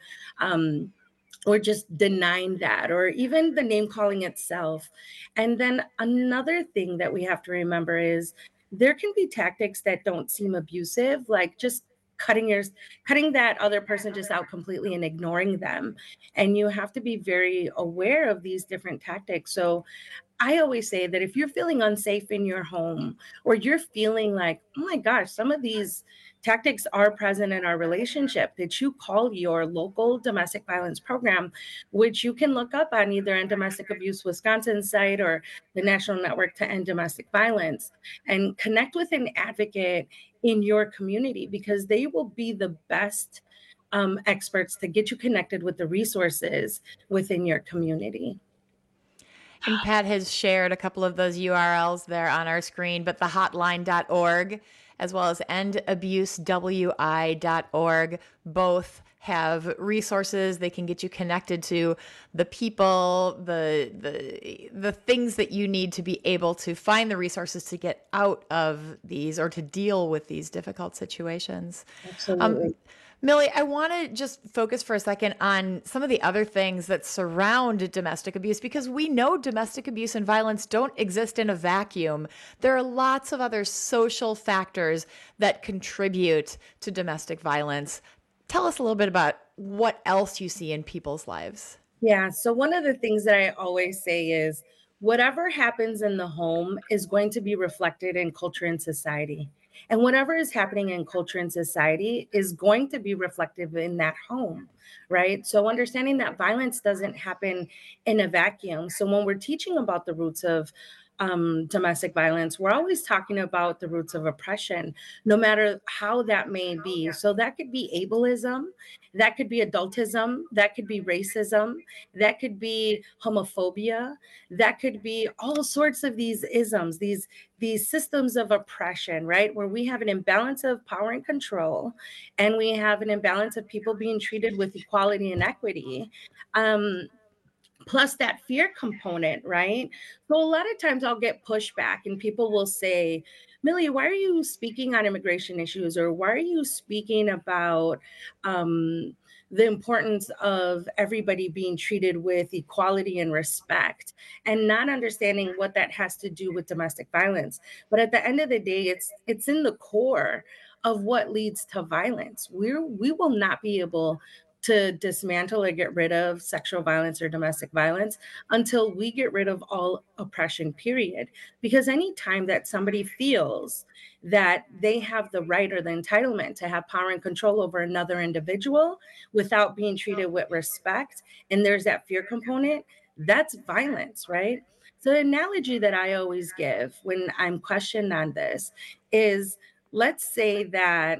or just denying that, or even the name calling itself. And then another thing that we have to remember is there can be tactics that don't seem abusive, like just cutting that other person just out completely and ignoring them. And you have to be very aware of these different tactics. So I always say that if you're feeling unsafe in your home, or you're feeling like, oh my gosh, some of these tactics are present in our relationship, that you call your local domestic violence program, which you can look up on either on Domestic Abuse Wisconsin site or the National Network to End Domestic Violence, and connect with an advocate in your community, because they will be the best experts to get you connected with the resources within your community. And Pat has shared a couple of those URLs there on our screen, but the hotline.org as well as endabuswi.org both have resources. They can get you connected to the people, the things that you need to be able to find the resources to get out of these or to deal with these difficult situations. Absolutely. Millie, I want to just focus for a second on some of the other things that surround domestic abuse, because we know domestic abuse and violence don't exist in a vacuum. There are lots of other social factors that contribute to domestic violence. Tell us a little bit about what else you see in people's lives. Yeah. So one of the things that I always say is whatever happens in the home is going to be reflected in culture and society. And whatever is happening in culture and society is going to be reflective in that home, right? So understanding that violence doesn't happen in a vacuum. So when we're teaching about the roots of domestic violence, we're always talking about the roots of oppression, no matter how that may be. So that could be ableism, that could be adultism, that could be racism, that could be homophobia, that could be all sorts of these isms, these systems of oppression, right? Where we have an imbalance of power and control, and we have an imbalance of people being treated with equality and equity. Plus that fear component, right? So a lot of times I'll get pushback and people will say, Millie, why are you speaking on immigration issues? Or why are you speaking about the importance of everybody being treated with equality and respect, and not understanding what that has to do with domestic violence? But at the end of the day, it's in the core of what leads to violence. We will not be able to dismantle or get rid of sexual violence or domestic violence until we get rid of all oppression, period. Because anytime that somebody feels that they have the right or the entitlement to have power and control over another individual without being treated with respect, and there's that fear component, that's violence, right? So the analogy that I always give when I'm questioned on this is, let's say that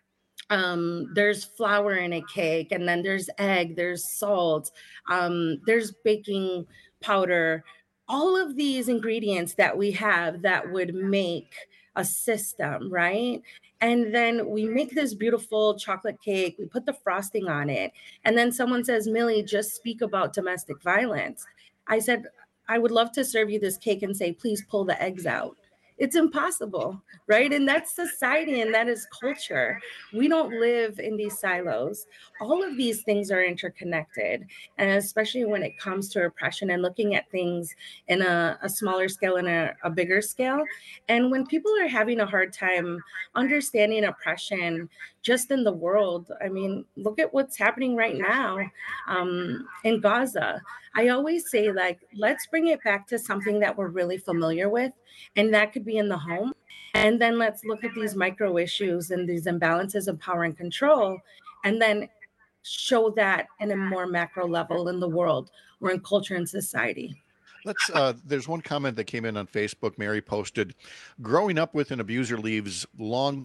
there's flour in a cake, and then there's egg, there's salt, there's baking powder, all of these ingredients that we have that would make a system, right? And then we make this beautiful chocolate cake, we put the frosting on it, and then someone says, Millie, just speak about domestic violence. I said, I would love to serve you this cake and say, please pull the eggs out. It's impossible, right? And that's society, and that is culture. We don't live in these silos. All of these things are interconnected, and especially when it comes to oppression and looking at things in a smaller scale and a bigger scale. And when people are having a hard time understanding oppression just in the world, I mean, look at what's happening right now in Gaza. I always say, like, let's bring it back to something that we're really familiar with, and that could be in the home. And then let's look at these micro issues and these imbalances of power and control, and then show that in a more macro level in the world or in culture and society. Let's there's one comment that came in on Facebook. Mary posted, growing up with an abuser leaves lifelong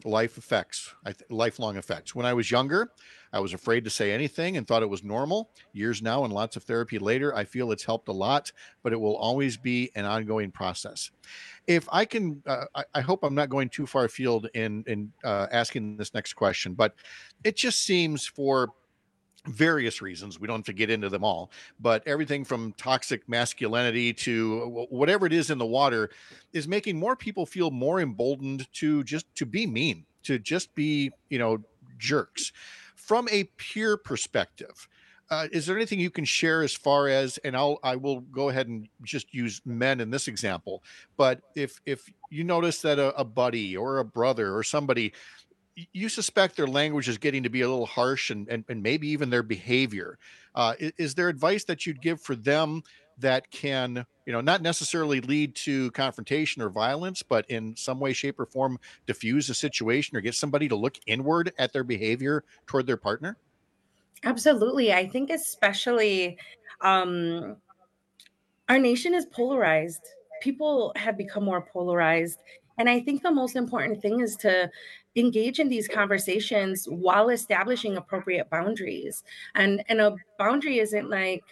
effects. When I was younger, I was afraid to say anything and thought it was normal. Years now and lots of therapy later, I feel it's helped a lot, but it will always be an ongoing process. If I can, I hope I'm not going too far afield in asking this next question, but it just seems, for various reasons, we don't have to get into them all, but everything from toxic masculinity to whatever it is in the water is making more people feel more emboldened to be mean, to just be, jerks. From a peer perspective, is there anything you can share as far as, and I will go ahead and just use men in this example, but if you notice that a buddy or a brother or somebody, you suspect their language is getting to be a little harsh and maybe even their behavior, is there advice that you'd give for them that can, not necessarily lead to confrontation or violence, but in some way, shape, or form diffuse a situation or get somebody to look inward at their behavior toward their partner? Absolutely. I think especially our nation is polarized. People have become more polarized. And I think the most important thing is to engage in these conversations while establishing appropriate boundaries. And a boundary isn't like,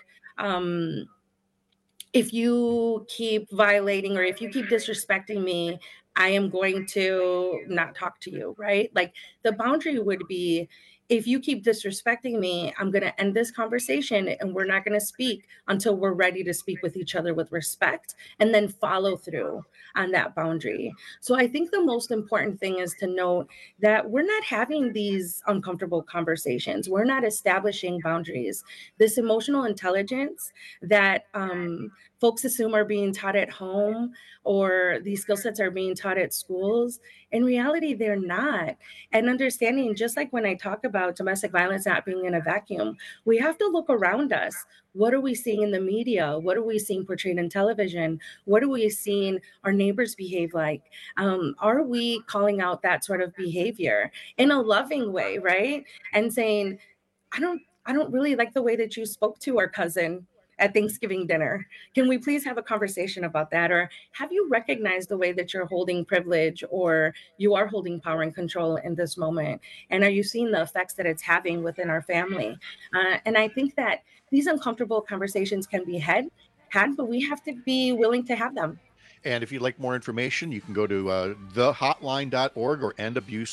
if you keep violating or if you keep disrespecting me, I am going to not talk to you, right? Like, the boundary would be, if you keep disrespecting me, I'm going to end this conversation and we're not going to speak until we're ready to speak with each other with respect, and then follow through on that boundary. So I think the most important thing is to note that we're not having these uncomfortable conversations. We're not establishing boundaries. This emotional intelligence that folks assume are being taught at home, or these skill sets are being taught at schools, in reality, they're not. And understanding, just like when I talk about domestic violence not being in a vacuum, we have to look around us. What are we seeing in the media? What are we seeing portrayed in television? What are we seeing our neighbors behave like? Are we calling out that sort of behavior in a loving way, right? And saying, I don't really like the way that you spoke to our cousin at Thanksgiving dinner. Can we please have a conversation about that? Or have you recognized the way that you're holding privilege, or you are holding power and control in this moment? And are you seeing the effects that it's having within our family? And I think that these uncomfortable conversations can be had, but we have to be willing to have them. And if you'd like more information, you can go to thehotline.org or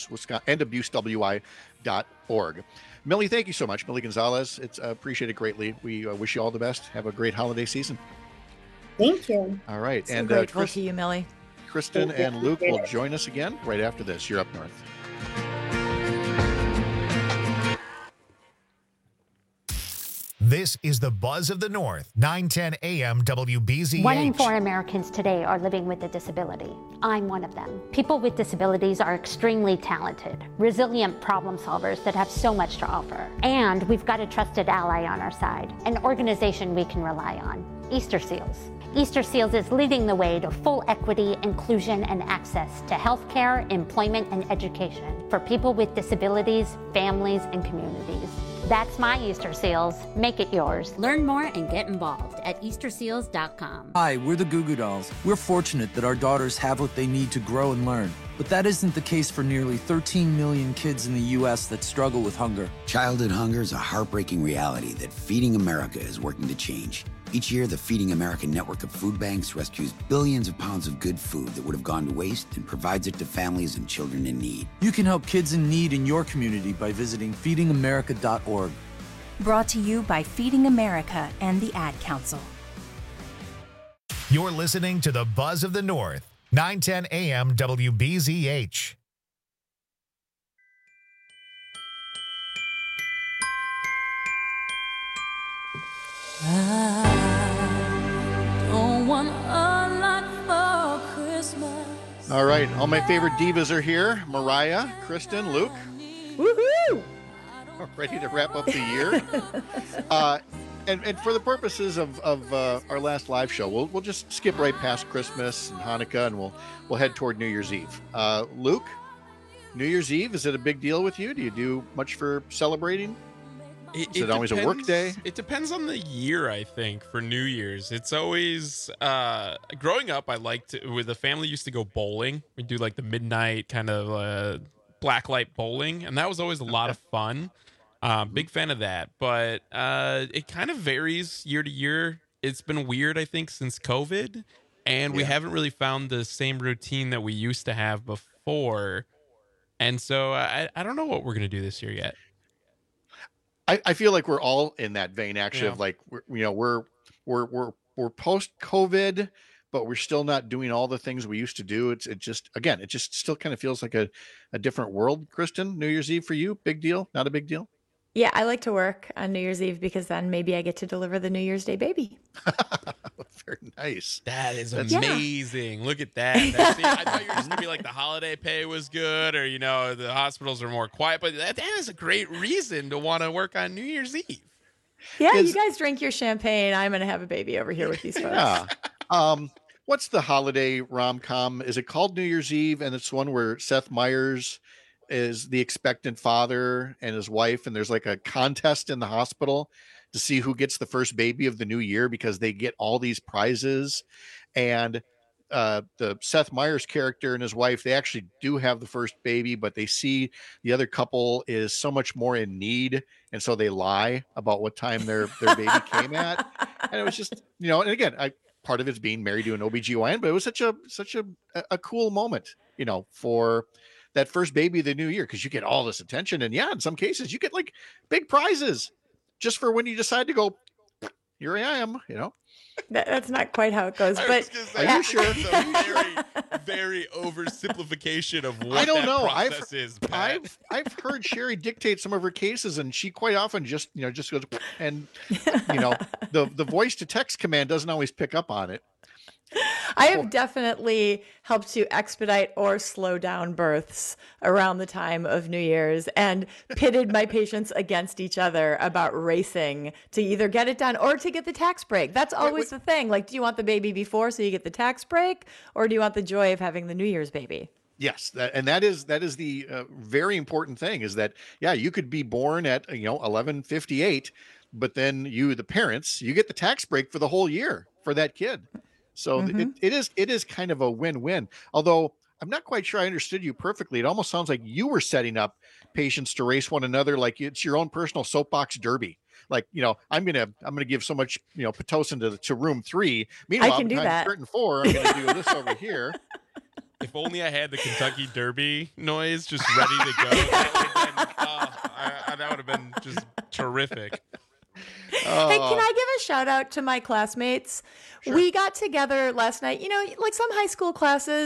endabusewi.org. Millie, thank you so much. Millie Gonzalez, it's appreciated greatly. We wish you all the best. Have a great holiday season. Thank you. All right. So and grateful to you, Millie. Kristen and Luke will join us again right after this. You're Up North. This This is the Buzz of the North, 910 AM WBZH. 1 in 4 Americans today are living with a disability. I'm one of them. People with disabilities are extremely talented, resilient problem solvers that have so much to offer. And we've got a trusted ally on our side, an organization we can rely on, Easter Seals. Easter Seals is leading the way to full equity, inclusion, and access to healthcare, employment, and education for people with disabilities, families, and communities. That's my Easter Seals. Make it yours. Learn more and get involved at EasterSeals.com. Hi, we're the Goo Goo Dolls. We're fortunate that our daughters have what they need to grow and learn. But that isn't the case for nearly 13 million kids in the U.S. that struggle with hunger. Childhood hunger is a heartbreaking reality that Feeding America is working to change. Each year, the Feeding America network of food banks rescues billions of pounds of good food that would have gone to waste and provides it to families and children in need. You can help kids in need in your community by visiting feedingamerica.org. Brought to you by Feeding America and the Ad Council. You're listening to the Buzz of the North, 910 AM WBZH. I don't want a lot for Christmas. All right, all my favorite divas are here. Mariah, Kristen, Luke. Woohoo! Ready to wrap up the year. And for the purposes of our last live show, we'll just skip right past Christmas and Hanukkah, and we'll head toward New Year's Eve. Luke, New Year's Eve, is it a big deal with you? Do you do much for celebrating? Is it always a work day? It depends on the year, I think, for New Year's. It's always, growing up, I liked to, with the family used to go bowling. We do like the midnight kind of blacklight bowling, and that was always a lot of fun. Big fan of that, but it kind of varies year to year. It's been weird, I think, since COVID, and we haven't really found the same routine that we used to have before. And so I don't know what we're going to do this year yet. I feel like we're all in that vein, actually, of like, we're post COVID, but we're still not doing all the things we used to do. It just still kind of feels like a different world. Kristen, New Year's Eve for you, big deal? Not a big deal? Yeah, I like to work on New Year's Eve because then maybe I get to deliver the New Year's Day baby. Very nice. That is amazing. Look at that. I thought you were just going to be like the holiday pay was good, or, the hospitals are more quiet, but that is a great reason to want to work on New Year's Eve. Yeah, you guys drink your champagne. I'm going to have a baby over here with these folks. Yeah. What's the holiday rom-com? Is it called New Year's Eve? And it's one where Seth Meyers is the expectant father and his wife, and there's like a contest in the hospital to see who gets the first baby of the new year because they get all these prizes. And the Seth Meyers character and his wife, they actually do have the first baby, but they see the other couple is so much more in need, and so they lie about what time their baby came at. And it was just, and again, part of it's being married to an OBGYN, but it was such a cool moment, for that first baby of the new year, because you get all this attention, and in some cases you get like big prizes just for when you decide to go, here I am, That's not quite how it goes, but are you sure? It's a very, very oversimplification of what I don't know. process is. Pat. I've heard Sherry dictate some of her cases, and she quite often just goes, and the voice to text command doesn't always pick up on it. I have definitely helped to expedite or slow down births around the time of New Year's and pitted my patients against each other about racing to either get it done or to get the tax break. That's always the thing. Like, do you want the baby before so you get the tax break, or do you want the joy of having the New Year's baby? Yes, that is the very important thing, is that you could be born at 11:58, but then the parents, you get the tax break for the whole year for that kid. So it is kind of a win-win. Although I'm not quite sure I understood you perfectly. It almost sounds like you were setting up patients to race one another, like it's your own personal soapbox derby. Like, I'm gonna give so much Pitocin to room 3. Meanwhile, I can do that. Curtain 4, I'm gonna do this over here. If only I had the Kentucky Derby noise just ready to go. That would have been just terrific. Hey, can I give a shout out to my classmates? Sure. We got together last night, like some high school classes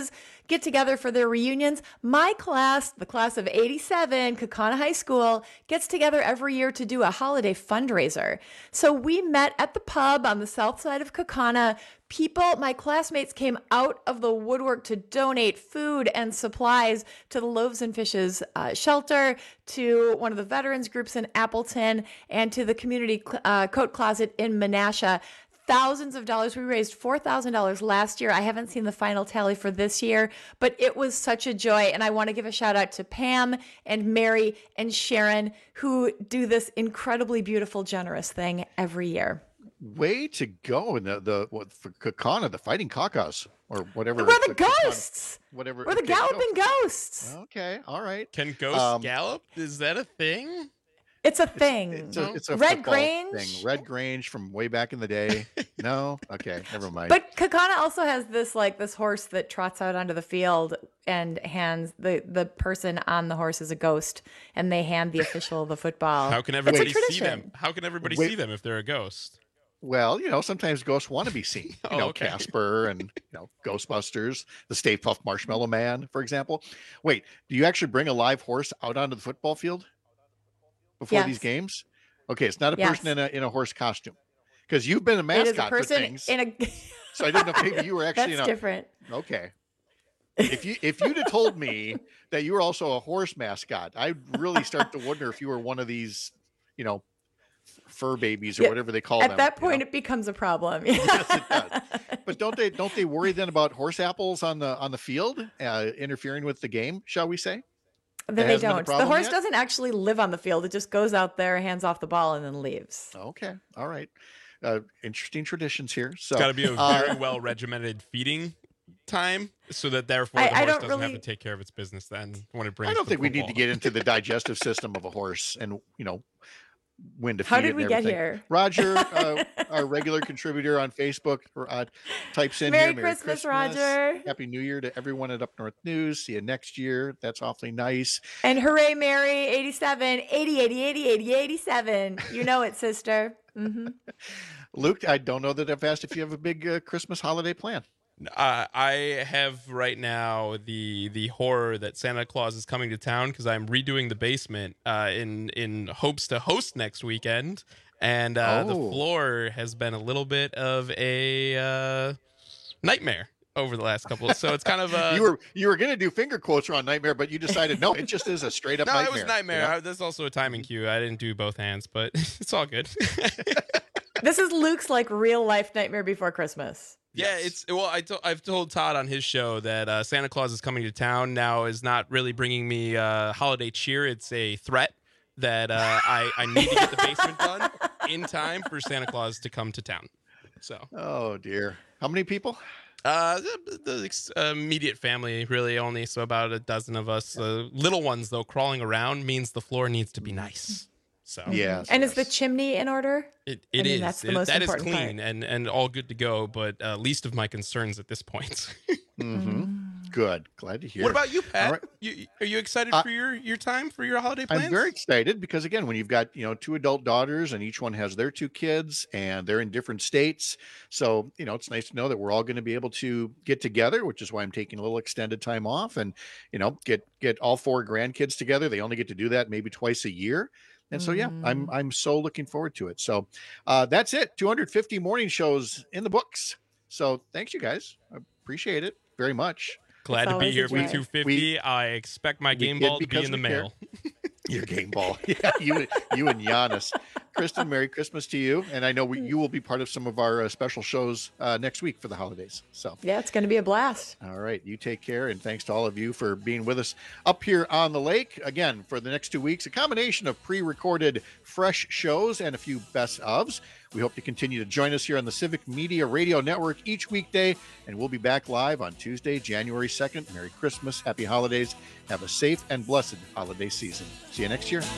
get together for their reunions. My class, the class of 87, Kaukauna High School, gets together every year to do a holiday fundraiser. So we met at the pub on the south side of Kaukauna. People, my classmates, came out of the woodwork to donate food and supplies to the Loaves and Fishes shelter, to one of the veterans groups in Appleton, and to the community coat closet in Menasha. Thousands of dollars. We raised $4,000 last year. I haven't seen the final tally for this year, but it was such a joy. And I want to give a shout out to Pam and Mary and Sharon, who do this incredibly beautiful, generous thing every year. Way to go. And for Kaukauna, the Fighting Caucus, or whatever. We're the ghosts. Whatever. We're the galloping ghosts. Okay. All right. Can ghosts gallop? Is that a thing? It's a thing. It's a Red football Grange thing. Red Grange from way back in the day. No? Okay, never mind. But Kaukauna also has this horse that trots out onto the field and hands the person on the horse is a ghost, and they hand the official the football. How can everybody see them? How can everybody see them if they're a ghost? Well, sometimes ghosts want to be seen. Okay. Casper and Ghostbusters, the Stay Puft Marshmallow Man, for example. Wait, do you actually bring a live horse out onto the football field before these games? Okay, it's not a person in a horse costume, because you've been a mascot for things. So I didn't know if maybe you were actually That's different. Okay. If you'd have told me that you were also a horse mascot, I'd really start to wonder if you were one of these, fur babies or whatever they call them. At that point, it becomes a problem. Yes, it does. But don't they worry then about horse apples on the field interfering with the game? Shall we say? Then they don't. The horse doesn't actually live on the field. It just goes out there, hands off the ball, and then leaves. Okay. All right. Interesting traditions here. So it's got to be a very well regimented feeding time, so that therefore the horse doesn't have to take care of its business then when it brings. I don't think we need to get into the digestive system of a horse and when to feed How did it we and get everything. here? Roger, our regular contributor on Facebook, types in Merry here. Christmas, Roger. Happy New Year to everyone at Up North News. See you next year. That's awfully nice. And hooray, Mary, 87, 80, 80, 80, 80, 87. You know it, sister. Mm-hmm. Luke, I don't know that I've asked if you have a big Christmas holiday plan. I have right now the horror that Santa Claus is coming to town, because I'm redoing the basement in hopes to host next weekend, and the floor has been a little bit of a nightmare over the last couple. So it's kind of you were going to do finger quotes around nightmare, but you decided no, it just is a straight up nightmare. No, it was nightmare. There's also a timing cue. I didn't do both hands, but it's all good. This is Luke's real life Nightmare Before Christmas. Yeah, I've told Todd on his show that Santa Claus is coming to town now is not really bringing me holiday cheer. It's a threat that I need to get the basement done in time for Santa Claus to come to town. So. Oh dear, how many people? The immediate family, really, only so about a dozen of us. Little ones though, crawling around means the floor needs to be nice. So yes. And is the chimney in order? It is. That's the most that is important clean part. and all good to go, but least of my concerns at this point. Good. Glad to hear. What about you, Pat? Right. Are you excited for your time for your holiday plans? I'm very excited because again, when you've got 2 adult daughters and each one has their 2 kids and they're in different states, so it's nice to know that we're all going to be able to get together, which is why I'm taking a little extended time off and get all 4 grandkids together. They only get to do that maybe twice a year. And so, I'm so looking forward to it. So that's it. 250 morning shows in the books. So thanks, you guys. I appreciate it very much. Glad to be here for 250. I expect my game ball to be in the mail. Your game ball. Yeah, you and Giannis. Kristen, Merry Christmas to you. And I know you will be part of some of our special shows next week for the holidays. So yeah, it's going to be a blast. All right. You take care. And thanks to all of you for being with us up here on the lake. Again, for the next 2 weeks, a combination of pre-recorded fresh shows and a few best ofs. We hope to continue to join us here on the Civic Media Radio Network each weekday, and we'll be back live on Tuesday, January 2nd. Merry Christmas, happy holidays. Have a safe and blessed holiday season. See you next year.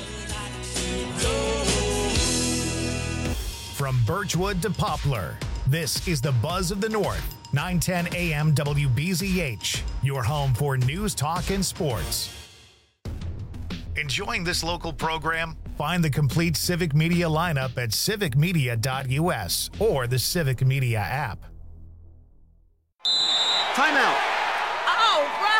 From Birchwood to Poplar, this is the Buzz of the North, 910 AM WBZH, your home for news, talk, and sports. Enjoying this local program? Find the complete Civic Media lineup at civicmedia.us or the Civic Media app. Timeout. Oh,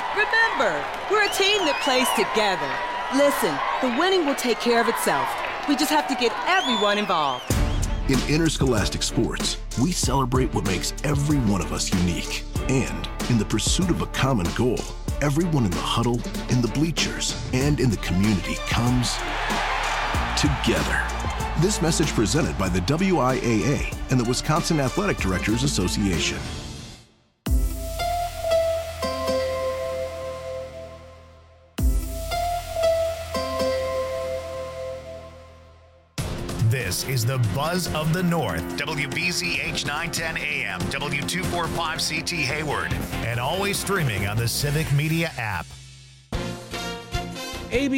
Remember, we're a team that plays together. Listen, the winning will take care of itself. We just have to get everyone involved. In interscholastic sports, we celebrate what makes every one of us unique. And in the pursuit of a common goal, everyone in the huddle, in the bleachers, and in the community comes together. This message presented by the WIAA and the Wisconsin Athletic Directors Association. This is the Buzz of the North, WBZH 910 AM, W245CT Hayward, and always streaming on the Civic Media app.